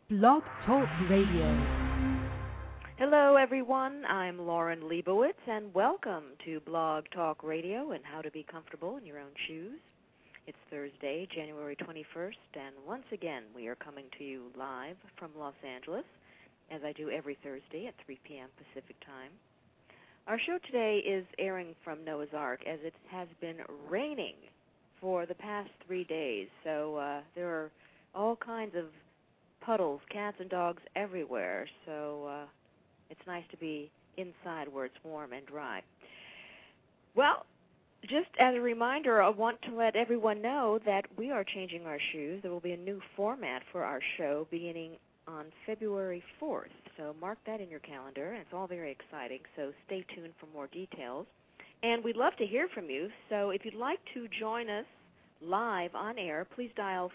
Blog Talk Radio. Hello, everyone. I'm Lauren Leibowitz, and welcome to Blog Talk Radio and How to Be Comfortable in Your Own Shoes. It's Thursday, January 21st, and once again, we are coming to you live from Los Angeles, as I do every Thursday at 3 p.m. Pacific Time. Our show today is airing from Noah's Ark, as it has been raining for the past 3 days, so there are all kinds of puddles, cats and dogs everywhere, so it's nice to be inside where it's warm and dry. Well, just as a reminder, I want to let everyone know that we are changing our shoes. There will be a new format for our show beginning on February 4th, so mark that in your calendar, and it's all very exciting, so stay tuned for more details. And we'd love to hear from you, so if you'd like to join us live on air, please dial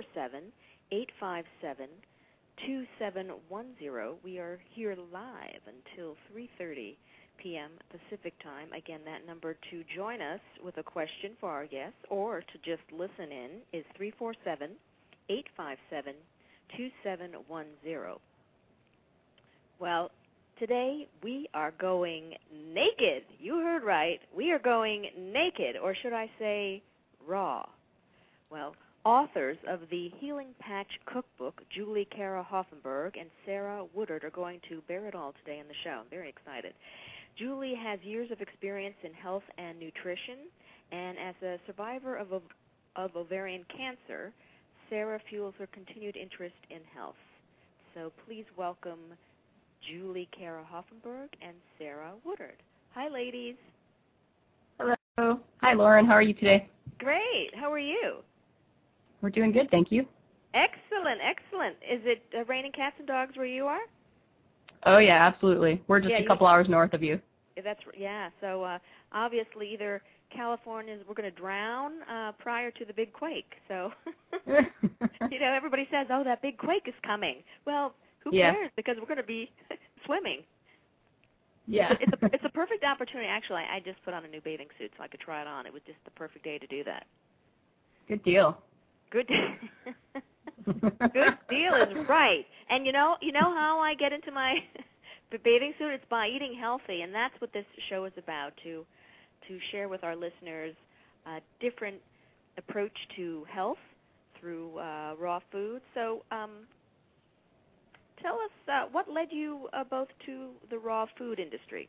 347-857-2710. We are here live until 3:30 p.m. Pacific Time. Again, that number to join us with a question for our guests or to just listen in is 347-857-2710. Well, today we are going naked. You heard right. We are going naked, or should I say raw. Well, authors of the Healing Patch Cookbook, Julie Kara Hoffenberg and Sarah Woodard, are going to bear it all today in the show. I'm very excited. Julie has years of experience in health and nutrition, and as a survivor of ovarian cancer, Sarah fuels her continued interest in health. So please welcome Julie Kara Hoffenberg and Sarah Woodard. Hi, ladies. Hello. Hi, Lauren. How are you today? Great. How are you? We're doing good, thank you. Excellent, excellent. Is it raining cats and dogs where you are? Oh, yeah, absolutely. We're just a couple hours north of you. So obviously either California, we're going to drown prior to the big quake. So, everybody says, oh, that big quake is coming. Well, who cares? Because we're going to be swimming. Yeah. It's a perfect opportunity. Actually, I just put on a new bathing suit so I could try it on. It was just the perfect day to do that. Good deal. Good deal is right. And you know how I get into my bathing suit? It's by eating healthy, and that's what this show is about, to share with our listeners a different approach to health through raw food. So tell us what led you both to the raw food industry.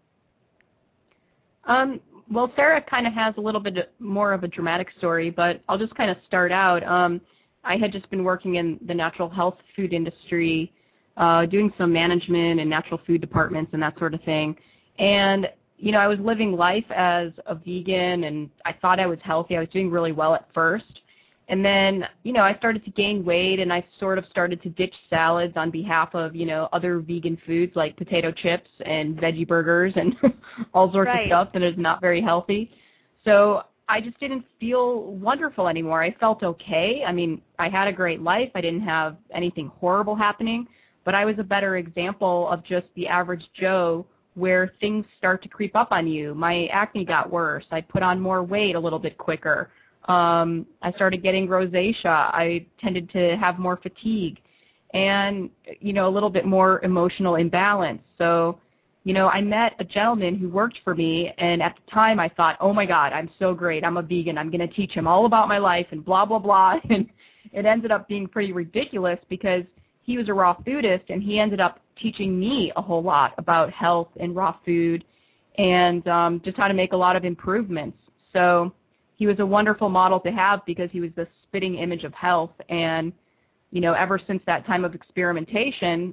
Well, Sarah kind of has a little bit more of a dramatic story, but I'll just kind of start out. I had just been working in the natural health food industry, doing some management and natural food departments and that sort of thing. And, I was living life as a vegan, and I thought I was healthy. I was doing really well at first. And then, I started to gain weight, and I sort of started to ditch salads on behalf of, other vegan foods like potato chips and veggie burgers and all sorts of stuff that is not very healthy. So I just didn't feel wonderful anymore. I felt okay. I mean, I had a great life. I didn't have anything horrible happening, but I was a better example of just the average Joe where things start to creep up on you. My acne got worse. I put on more weight a little bit quicker. I started getting rosacea. I tended to have more fatigue and, a little bit more emotional imbalance. So, I met a gentleman who worked for me, and at the time I thought, oh, my God, I'm so great. I'm a vegan. I'm going to teach him all about my life and blah, blah, blah. And it ended up being pretty ridiculous because he was a raw foodist, and he ended up teaching me a whole lot about health and raw food and just how to make a lot of improvements. So he was a wonderful model to have because he was the spitting image of health. And, ever since that time of experimentation,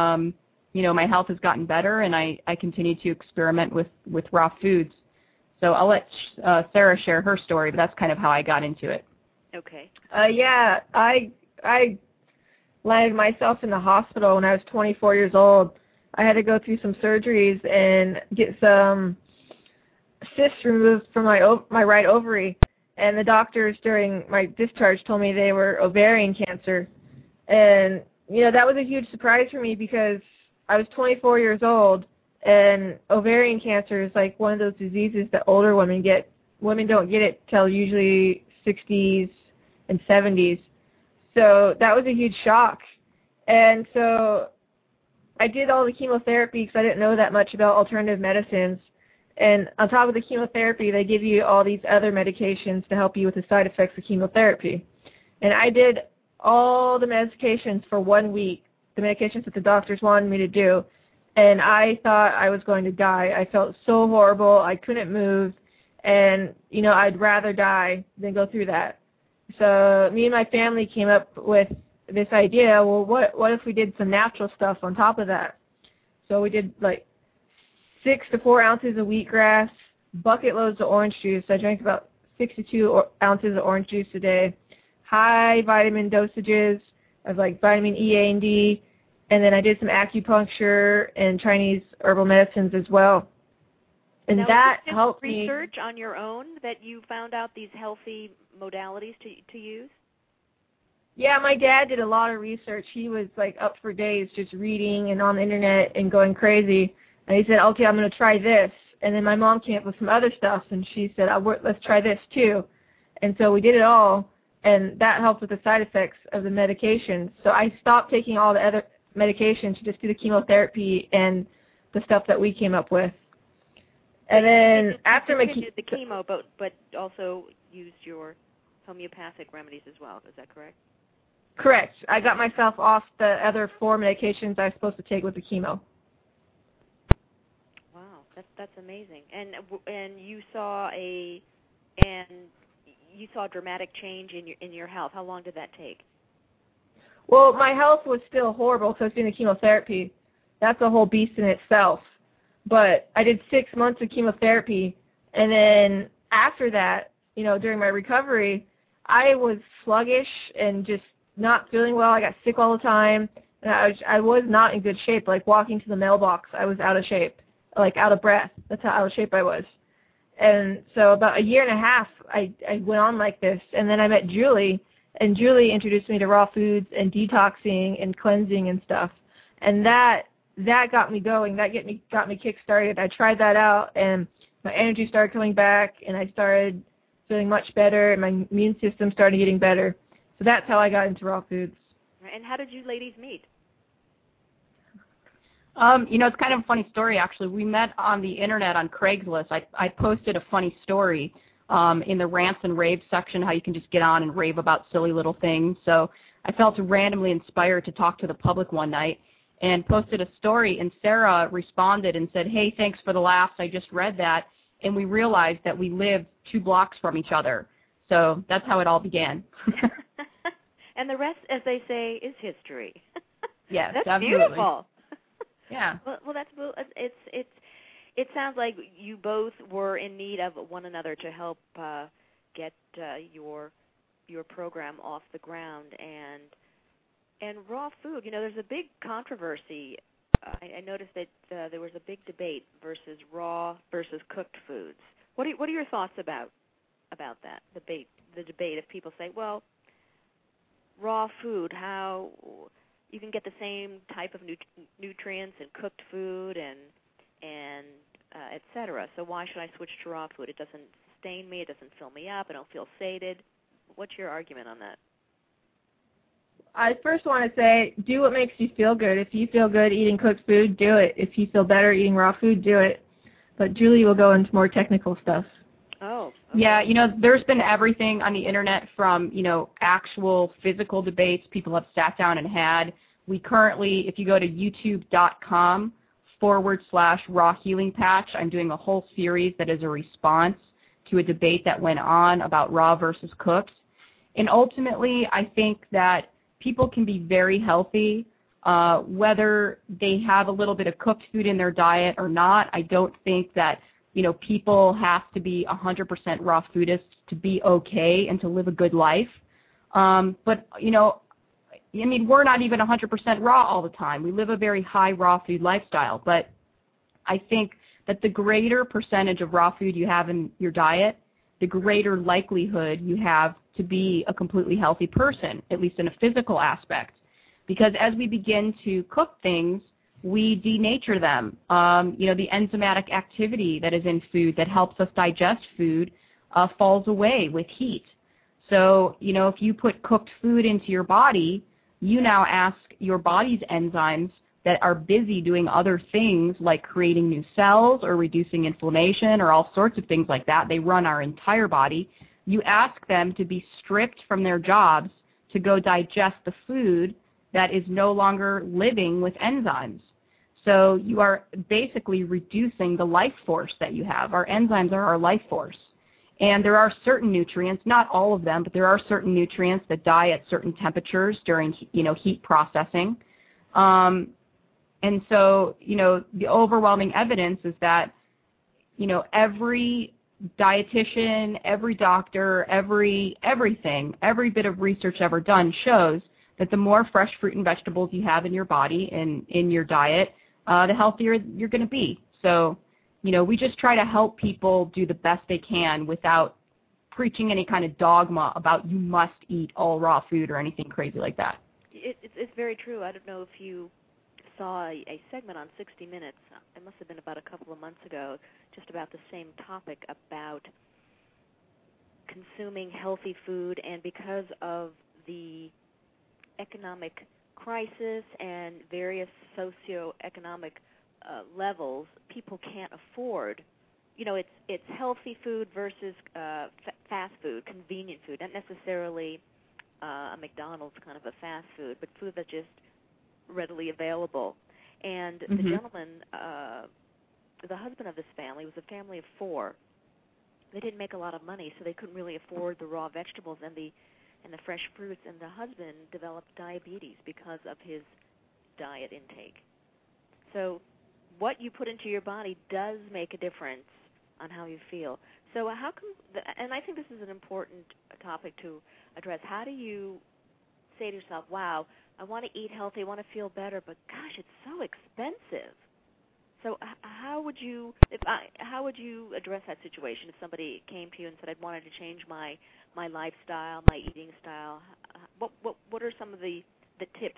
my health has gotten better, and I continue to experiment with raw foods. So I'll let Sarah share her story, but that's kind of how I got into it. Okay. I landed myself in the hospital when I was 24 years old. I had to go through some surgeries and get some cysts removed from my right ovary, and the doctors during my discharge told me they were ovarian cancer. And that was a huge surprise for me because I was 24 years old, and ovarian cancer is like one of those diseases that older women get. Women don't get it till usually 60s and 70s. So that was a huge shock. And so I did all the chemotherapy because I didn't know that much about alternative medicines. And on top of the chemotherapy, they give you all these other medications to help you with the side effects of chemotherapy. And I did all the medications for 1 week, the medications that the doctors wanted me to do. And I thought I was going to die. I felt so horrible. I couldn't move. And, you know, I'd rather die than go through that. So me and my family came up with this idea, well, what if we did some natural stuff on top of that? So we did like 6 to 4 ounces of wheatgrass, bucket loads of orange juice. I drank about 62 ounces of orange juice a day, high vitamin dosages of like vitamin E, A, and D, and then I did some acupuncture and Chinese herbal medicines as well. And now, that was this helped me. Research on your own that you found out these healthy modalities to use? Yeah, my dad did a lot of research. He was like up for days just reading and on the internet and going crazy. And he said, okay, I'm going to try this. And then my mom came up with some other stuff, and she said, let's try this too. And so we did it all, and that helped with the side effects of the medication. So I stopped taking all the other medications to just do the chemotherapy and the stuff that we came up with. And then after my did the chemo, but also used your homeopathic remedies as well. Is that correct? Correct. I got myself off the other 4 medications I was supposed to take with the chemo. Wow, that's amazing. And you saw a dramatic change in your health. How long did that take? Well, my health was still horrible because I was doing the chemotherapy. That's a whole beast in itself. But I did 6 months of chemotherapy, and then after that, you know, during my recovery, I was sluggish and just not feeling well. I got sick all the time, and I was not in good shape. Like walking to the mailbox, I was out of shape, like out of breath. That's how out of shape I was. And so about 1.5 years, I went on like this, and then I met Julie, and Julie introduced me to raw foods and detoxing and cleansing and stuff, and that got me going. That got me kick-started. I tried that out, and my energy started coming back, and I started feeling much better, and my immune system started getting better. So that's how I got into raw foods. And how did you ladies meet? You know, it's kind of a funny story, actually. We met on the Internet on Craigslist. I posted a funny story in the rants and raves section, how you can just get on and rave about silly little things. So I felt randomly inspired to talk to the public one night and posted a story, and Sarah responded and said, hey, thanks for the laughs. I just read that. And we realized that we lived 2 blocks from each other. So that's how it all began. And the rest, as they say, is history. Yes, that's absolutely. Beautiful. Yeah. Well, it sounds like you both were in need of one another to help get your program off the ground. And raw food, you know, there's a big controversy. I noticed that there was a big debate versus raw versus cooked foods. What are your thoughts about that debate? The debate of people say, well, raw food, how you can get the same type of nutrients in cooked food and et cetera. So why should I switch to raw food? It doesn't sustain me. It doesn't fill me up. I don't feel sated. What's your argument on that? I first want to say, do what makes you feel good. If you feel good eating cooked food, do it. If you feel better eating raw food, do it. But Julie will go into more technical stuff. Oh. Okay. Yeah, you know, there's been everything on the Internet from, you know, actual physical debates people have sat down and had. We currently, if you go to youtube.com/raw healing patch, I'm doing a whole series that is a response to a debate that went on about raw versus cooked. And ultimately, I think that people can be very healthy whether they have a little bit of cooked food in their diet or not. I don't think that, you know, people have to be 100% raw foodists to be okay and to live a good life. But, you know, I mean, we're not even 100% raw all the time. We live a very high raw food lifestyle. But I think that the greater percentage of raw food you have in your diet, the greater likelihood you have to be a completely healthy person, at least in a physical aspect. Because as we begin to cook things, we denature them. You know, the enzymatic activity that is in food that helps us digest food falls away with heat. So, you know, if you put cooked food into your body, you now ask your body's enzymes that are busy doing other things like creating new cells or reducing inflammation or all sorts of things like that. They run our entire body. You ask them to be stripped from their jobs to go digest the food that is no longer living with enzymes. So you are basically reducing the life force that you have. Our enzymes are our life force. And there are certain nutrients, not all of them, but there are certain nutrients that die at certain temperatures during, heat processing. And so, the overwhelming evidence is that, every dietitian, every doctor, every bit of research ever done shows that the more fresh fruit and vegetables you have in your body and in your diet, the healthier you're going to be. So, we just try to help people do the best they can without preaching any kind of dogma about you must eat all raw food or anything crazy like that. It's very true. I don't know if you saw a segment on 60 Minutes, it must have been about a couple of months ago, just about the same topic about consuming healthy food, and because of the economic crisis and various socioeconomic levels, people can't afford, it's healthy food versus fast food, convenient food, not necessarily a McDonald's kind of a fast food, but food that's just readily available. And the gentleman, the husband of this family, was a family of 4. They didn't make a lot of money, so they couldn't really afford the raw vegetables and the fresh fruits, and the husband developed diabetes because of his diet intake. So what you put into your body does make a difference on how you feel. So how come, and I think this is an important topic to address, how do you say to yourself, wow, I want to eat healthy, I want to feel better, but gosh, it's so expensive. So how would you address that situation if somebody came to you and said, I wanted to change my lifestyle, my eating style? What are some of the tips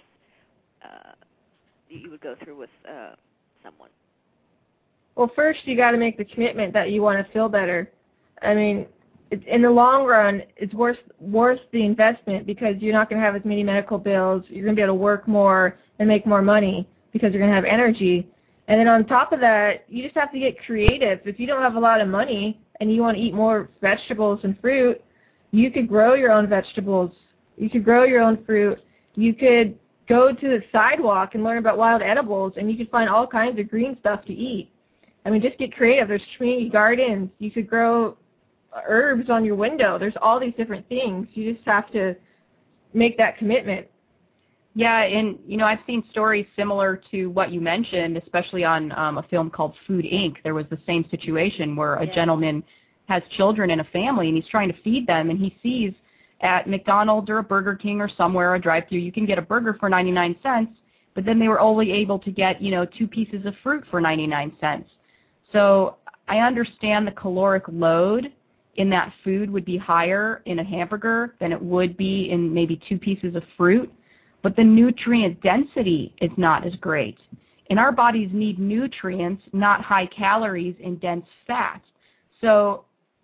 you would go through with someone? Well, first you got to make the commitment that you want to feel better. I mean, in the long run, it's worth the investment because you're not going to have as many medical bills. You're going to be able to work more and make more money because you're going to have energy. And then on top of that, you just have to get creative. If you don't have a lot of money and you want to eat more vegetables and fruit, you could grow your own vegetables. You could grow your own fruit. You could go to the sidewalk and learn about wild edibles, and you could find all kinds of green stuff to eat. I mean, just get creative. There's community gardens. You could grow herbs on your window. There's all these different things. You just have to make that commitment. Yeah, and, I've seen stories similar to what you mentioned, especially on a film called Food, Inc. There was the same situation where a gentleman has children in a family, and he's trying to feed them, and he sees at McDonald's or a Burger King or somewhere, a drive-thru, you can get a burger for 99 cents, but then they were only able to get, 2 pieces of fruit for 99 cents. So I understand the caloric load in that food would be higher in a hamburger than it would be in maybe 2 pieces of fruit, but the nutrient density is not as great. And our bodies need nutrients, not high calories and dense fat. So,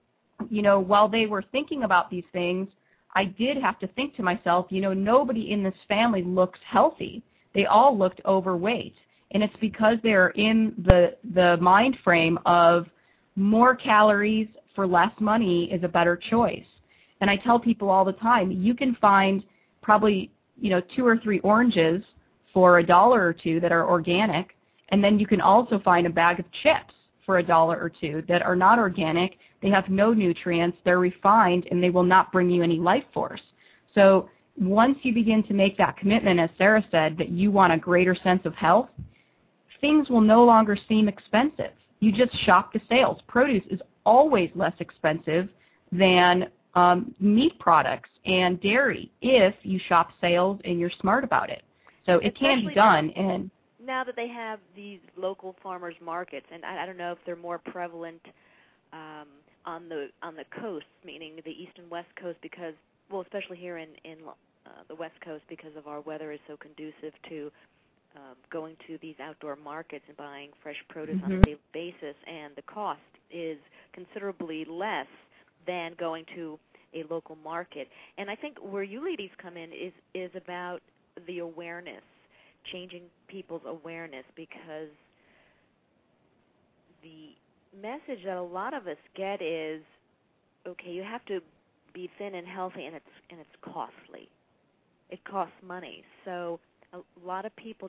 while they were thinking about these things, I did have to think to myself, nobody in this family looks healthy. They all looked overweight. And it's because they're in the mind frame of more calories for less money is a better choice. And I tell people all the time, you can find probably 2 or 3 oranges for $1 or $2 that are organic, and then you can also find a bag of chips for $1 or $2 that are not organic. They have no nutrients, they're refined, and they will not bring you any life force. So once you begin to make that commitment, as Sarah said, that you want a greater sense of health, things will no longer seem expensive. You just shop the sales. Produce is always less expensive than meat products and dairy if you shop sales and you're smart about it. So it can be done. And now that they have these local farmers markets, and I don't know if they're more prevalent on the coast, meaning the east and west coast, because, well, especially here in the west coast, because of our weather is so conducive to going to these outdoor markets and buying fresh produce on a daily basis, and the cost is considerably less than going to a local market. And I think where you ladies come in is about the awareness, changing people's awareness, because the message that a lot of us get is, okay, you have to be thin and healthy, and it's costly. It costs money. So a lot of people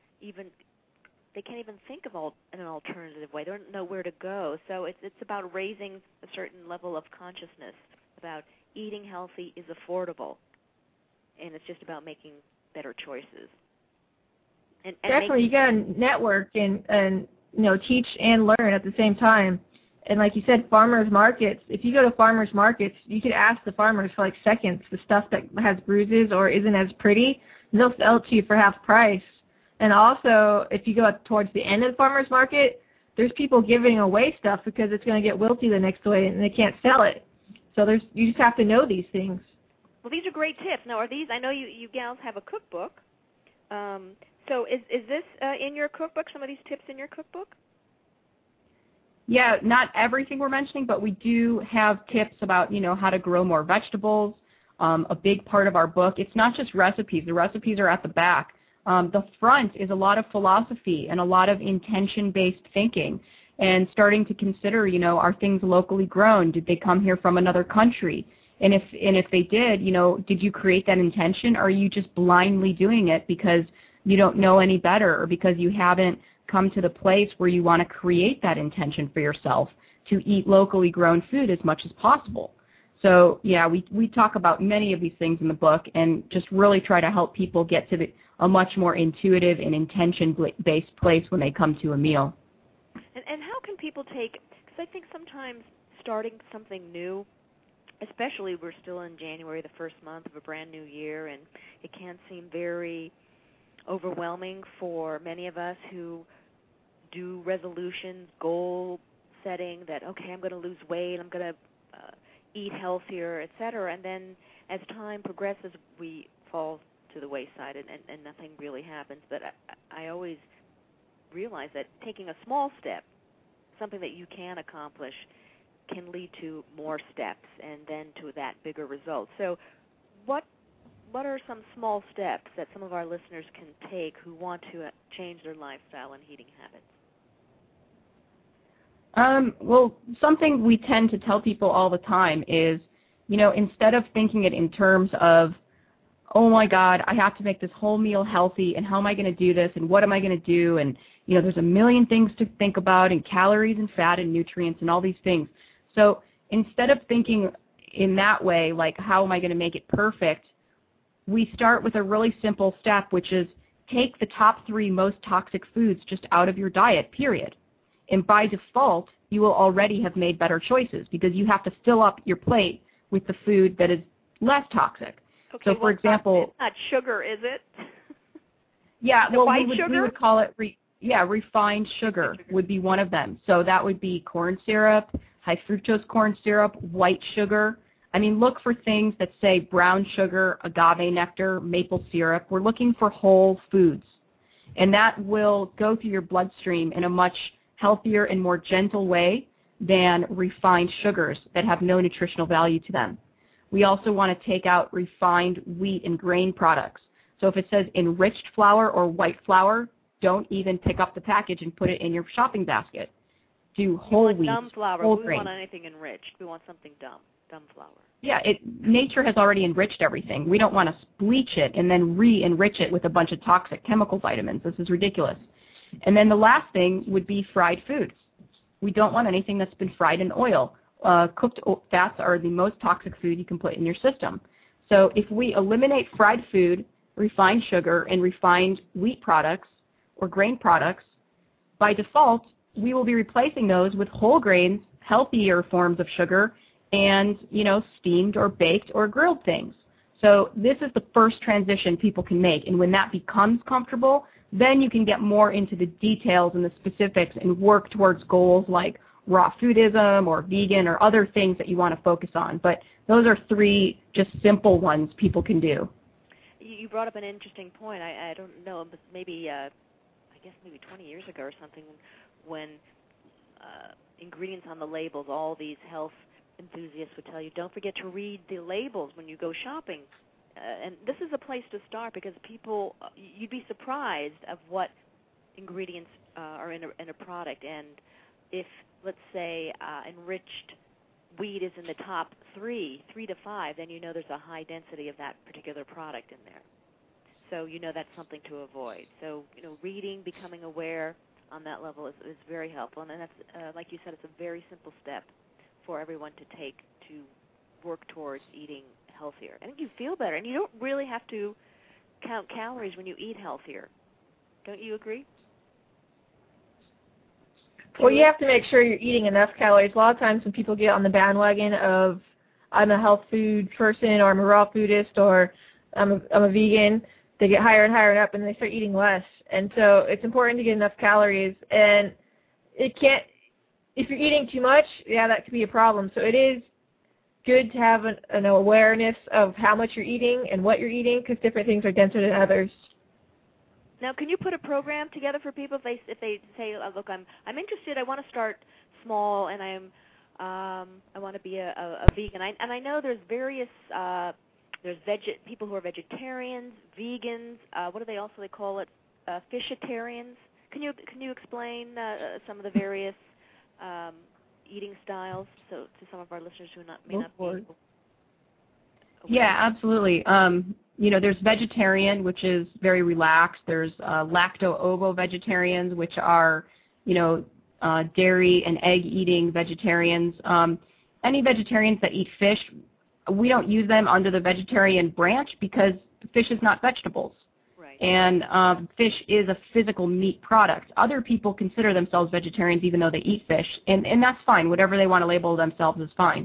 they can't even think of an alternative way. They don't know where to go. So it's about raising a certain level of consciousness about eating healthy is affordable, and it's just about making better choices. And definitely, you got to network and teach and learn at the same time. And like you said, farmers markets. If you go to farmers markets, you could ask the farmers for like seconds the stuff that has bruises or isn't as pretty. And they'll sell it to you for half price. And also, if you go up towards the end of the farmer's market, there's people giving away stuff because it's going to get wilty the next way and they can't sell it. So you just have to know these things. Well, these are great tips. Now, are these? I know you gals have a cookbook. So is this in your cookbook? Some of these tips in your cookbook? Yeah, not everything we're mentioning, but we do have tips about how to grow more vegetables. A big part of our book. It's not just recipes. The recipes are at the back. The front is a lot of philosophy and a lot of intention-based thinking and starting to consider, are things locally grown? Did they come here from another country? And if they did, did you create that intention, or are you just blindly doing it because you don't know any better, or because you haven't come to the place where you want to create that intention for yourself to eat locally grown food as much as possible? So, yeah, we talk about many of these things in the book and just really try to help people get to a much more intuitive and intention-based place when they come to a meal. And how can people because I think sometimes starting something new, especially we're still in January, the first month of a brand new year, and it can seem very overwhelming for many of us who do resolutions, goal setting, that, okay, I'm going to lose weight, I'm going to eat healthier, etc. And then as time progresses, we fall to the wayside and nothing really happens. But I always realize that taking a small step, something that you can accomplish, can lead to more steps and then to that bigger result. So what are some small steps that some of our listeners can take who want to change their lifestyle and eating habits? Well, something we tend to tell people all the time is, instead of thinking it in terms of, oh my God, I have to make this whole meal healthy, and how am I going to do this, and what am I going to do, and there's a million things to think about, and calories and fat and nutrients and all these things. So instead of thinking in that way, like how am I going to make it perfect, we start with a really simple step, which is take the top 3 most toxic foods just out of your diet, period. And by default, you will already have made better choices because you have to fill up your plate with the food that is less toxic. Okay, so, for example, it's not sugar, is it? Yeah, the white sugar? We would call it refined sugar would be one of them. So that would be corn syrup, high fructose corn syrup, white sugar. I mean, look for things that say brown sugar, agave nectar, maple syrup. We're looking for whole foods, and that will go through your bloodstream in a much healthier and more gentle way than refined sugars that have no nutritional value to them. We also want to take out refined wheat and grain products. So if it says enriched flour or white flour, don't even pick up the package and put it in your shopping basket. Do whole wheat, dumb flour. whole We grain. want anything enriched. We want something dumb flour. Yeah, nature has already enriched everything. We don't want to bleach it and then re-enrich it with a bunch of toxic chemical vitamins. This is ridiculous. And then the last thing would be fried foods. We don't want anything that's been fried in oil. Cooked fats are the most toxic food you can put in your system. So if we eliminate fried food, refined sugar, and refined wheat products or grain products, by default, we will be replacing those with whole grains, healthier forms of sugar, and, steamed or baked or grilled things. So this is the first transition people can make. And when that becomes comfortable, then you can get more into the details and the specifics and work towards goals like raw foodism or vegan or other things that you want to focus on. But those are 3 just simple ones people can do. You brought up an interesting point. I don't know, but maybe, I guess maybe 20 years ago or something, when ingredients on the labels, all these health enthusiasts would tell you, don't forget to read the labels when you go shopping. and this is a place to start because people, you'd be surprised of what ingredients are in a product. And if, let's say, enriched wheat is in the top 3 to 5, then you know there's a high density of that particular product in there. So you know that's something to avoid. So, reading, becoming aware on that level is very helpful. And then that's, like you said, it's a very simple step for everyone to take to work towards eating healthier. I think you feel better, and you don't really have to count calories when you eat healthier. Don't you agree? Well, you have to make sure you're eating enough calories. A lot of times when people get on the bandwagon of I'm a health food person or I'm a raw foodist or I'm a vegan, they get higher and higher and up and they start eating less. And so it's important to get enough calories. And if you're eating too much, yeah, that could be a problem. So it is good to have an awareness of how much you're eating and what you're eating because different things are denser than others. Now, can you put a program together for people if they say, look, I'm interested, I want to start small, and I want to be a vegan. And I know there's various people who are vegetarians, vegans. What do they call it? Fishitarians. Can you explain some of the various eating styles to some of our listeners who may not be able? Yeah, absolutely. There's vegetarian, which is very relaxed. There's lacto-ovo vegetarians, which are, dairy and egg-eating vegetarians. Any vegetarians that eat fish, we don't use them under the vegetarian branch because fish is not vegetables. Right. And fish is a physical meat product. Other people consider themselves vegetarians even though they eat fish, and that's fine. Whatever they want to label themselves is fine.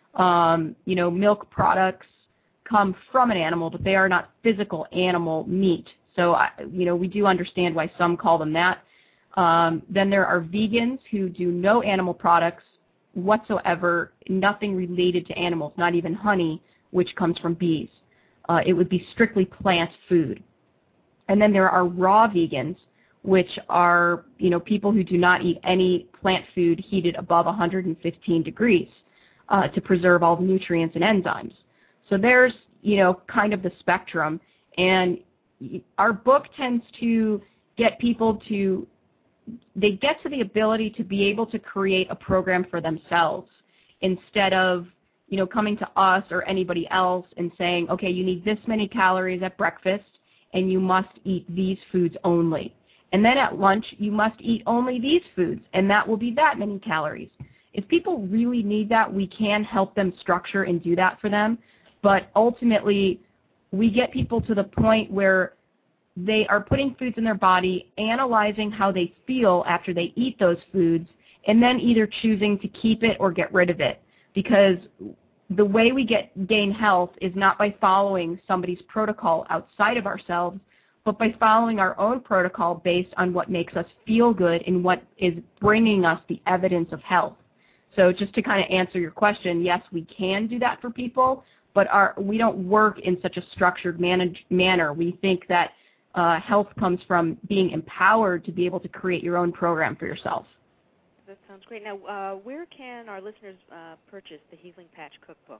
Milk products come from an animal, but they are not physical animal meat. So, we do understand why some call them that. Then there are vegans who do no animal products whatsoever, nothing related to animals, not even honey, which comes from bees. It would be strictly plant food. And then there are raw vegans, which are, people who do not eat any plant food heated above 115 degrees to preserve all the nutrients and enzymes. So there's, kind of the spectrum. And our book tends to get people they get to the ability to be able to create a program for themselves instead of, coming to us or anybody else and saying, okay, you need this many calories at breakfast and you must eat these foods only. And then at lunch, you must eat only these foods, and that will be that many calories. If people really need that, we can help them structure and do that for them. But ultimately, we get people to the point where they are putting foods in their body, analyzing how they feel after they eat those foods, and then either choosing to keep it or get rid of it. Because the way we gain health is not by following somebody's protocol outside of ourselves, but by following our own protocol based on what makes us feel good and what is bringing us the evidence of health. So just to kind of answer your question, yes, we can do that for people, but we don't work in such a structured manner. We think that health comes from being empowered to be able to create your own program for yourself. That sounds great. Now, where can our listeners purchase the Healing Patch Cookbook?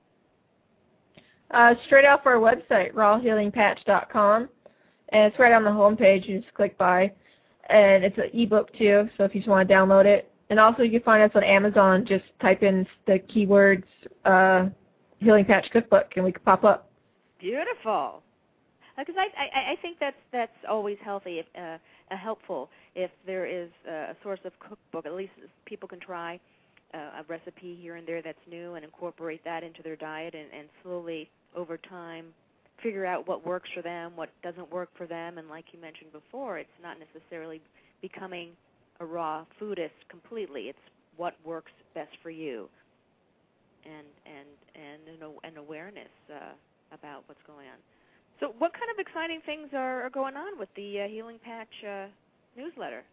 Straight off our website, rawhealingpatch.com, and it's right on the home page. You just click buy, and it's an ebook too. So if you just want to download it, and also you can find us on Amazon. Just type in the keywords Healing Patch Cookbook, and we can pop up. Beautiful. Because I think that's always healthy, helpful if there is a source of cookbook. At least people can try a recipe here and there that's new and incorporate that into their diet and slowly over time figure out what works for them, what doesn't work for them. And like you mentioned before, it's not necessarily becoming a raw foodist completely. It's what works best for you and an awareness about what's going on. So what kind of exciting things are going on with the Healing Patch newsletter?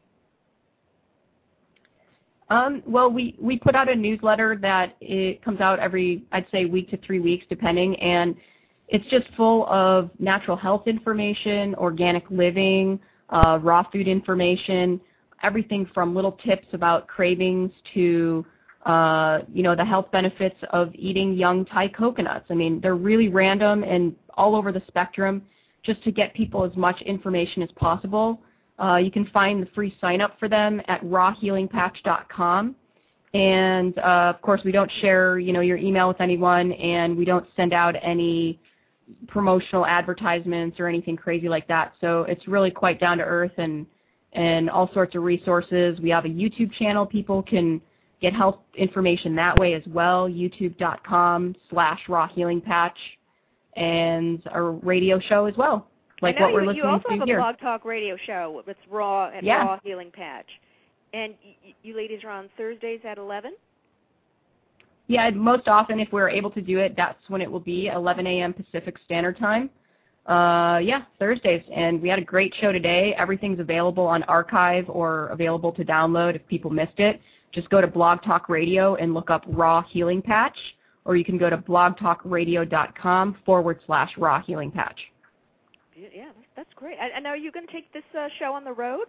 Well, we put out a newsletter that it comes out every, I'd say, week to 3 weeks, depending, and it's just full of natural health information, organic living, raw food information, everything from little tips about cravings to the health benefits of eating young Thai coconuts. I mean, they're really random and all over the spectrum, just to get people as much information as possible. You can find the free sign-up for them at rawhealingpatch.com. And, of course, we don't share, your email with anyone, and we don't send out any promotional advertisements or anything crazy like that. So it's really quite down to earth and all sorts of resources. We have a YouTube channel. People can get health information that way as well, youtube.com/rawhealingpatch, and a radio show as well, like what we're listening to here. You also have a Blog Talk radio show. It's Raw and Raw Healing Patch. And you ladies are on Thursdays at 11? Yeah, most often if we're able to do it, that's when it will be, 11 a.m. Pacific Standard Time. Thursdays. And we had a great show today. Everything's available on archive or available to download if people missed it. Just go to Blog Talk Radio and look up Raw Healing Patch, or you can go to blogtalkradio.com/Raw Healing Patch. Yeah, that's great. And now are you going to take this show on the road?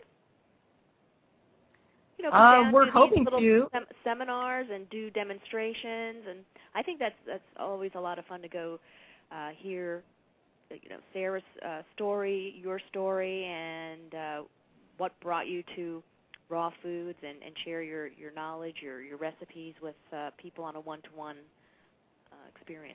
We're hoping to seminars and do demonstrations, and I think that's always a lot of fun to go hear, Sarah's story, your story, and what brought you to raw foods, and share your knowledge, your recipes with people on a one-to-one experience.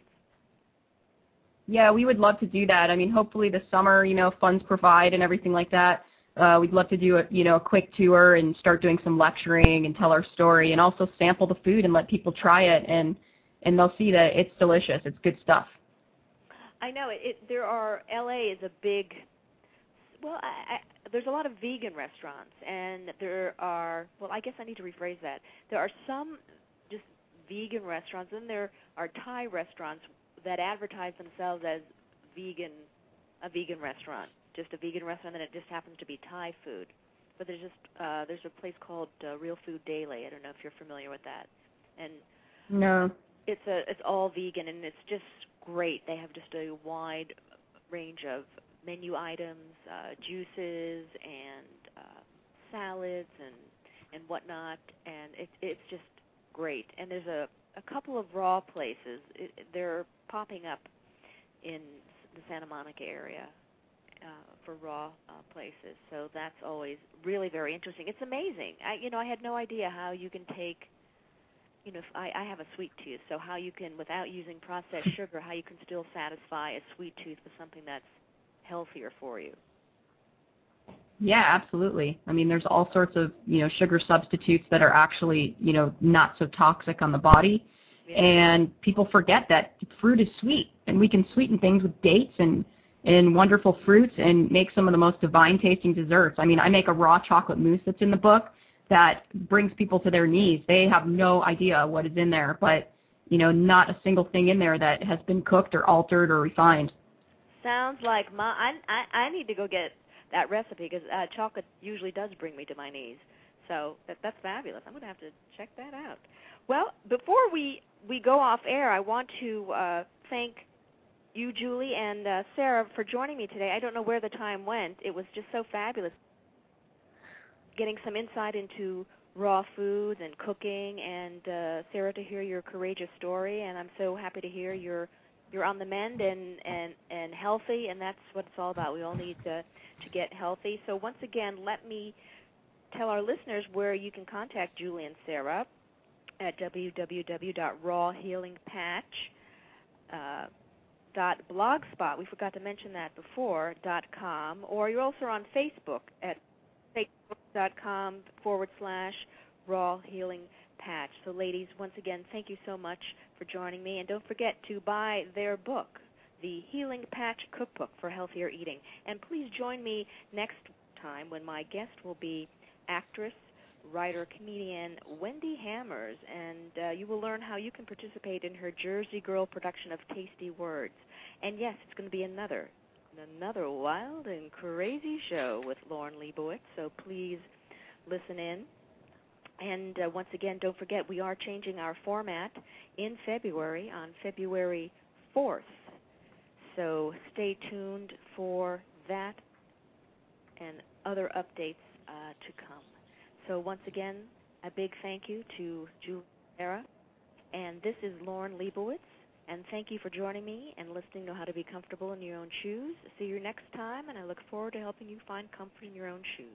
Yeah, we would love to do that. I mean, hopefully this summer, funds provide and everything like that. We'd love to do a quick tour and start doing some lecturing and tell our story, and also sample the food and let people try it, and they'll see that it's delicious. It's good stuff. I know LA is a big. Well, there's a lot of vegan restaurants, and there are. Well, I guess I need to rephrase that. There are some just vegan restaurants, and there are Thai restaurants that advertise themselves as a vegan restaurant. Just a vegan restaurant, and it just happens to be Thai food. But there's a place called Real Food Daily. I don't know if you're familiar with that. And no, it's all vegan, and it's just great. They have just a wide range of menu items, juices, and salads, and whatnot. And it's just great. And there's a couple of raw places. They're popping up in the Santa Monica area. For raw places, so that's always really very interesting. It's amazing. I had no idea how you can take, if I have a sweet tooth, so how you can, without using processed sugar, how you can still satisfy a sweet tooth with something that's healthier for you. Yeah, absolutely. I mean, there's all sorts of, sugar substitutes that are actually, not so toxic on the body. Yeah. And people forget that fruit is sweet, and we can sweeten things with dates and wonderful fruits and make some of the most divine tasting desserts. I mean, I make a raw chocolate mousse that's in the book that brings people to their knees. They have no idea what is in there, but, not a single thing in there that has been cooked or altered or refined. Sounds like I need to go get that recipe, because chocolate usually does bring me to my knees. So that's fabulous. I'm going to have to check that out. Well, before we go off air, I want to thank you, Julie, and Sarah, for joining me today. I don't know where the time went. It was just so fabulous getting some insight into raw foods and cooking, and Sarah, to hear your courageous story. And I'm so happy to hear you're on the mend and healthy, and that's what it's all about. We all need to get healthy. So once again, let me tell our listeners where you can contact Julie and Sarah at www.rawhealingpatch.com. .blogspot, we forgot to mention that before, .com, or you're also on Facebook at facebook.com/Raw Healing Patch. So ladies, once again, thank you so much for joining me, and don't forget to buy their book, The Healing Patch Cookbook for Healthier Eating. And please join me next time when my guest will be actress, writer, comedian Wendy Hammers, and you will learn how you can participate in her Jersey Girl production of Tasty Words. And yes, it's going to be another wild and crazy show with Lauren Leibowitz, so please listen in. And once again, don't forget, we are changing our format in February, on February 4th. So stay tuned for that and other updates to come. So once again, a big thank you to Julie Sarah. And this is Lauren Leibowitz. And thank you for joining me and listening to How to Be Comfortable in Your Own Shoes. See you next time, and I look forward to helping you find comfort in your own shoes.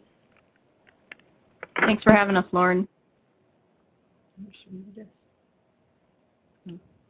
Thanks for having us, Lauren.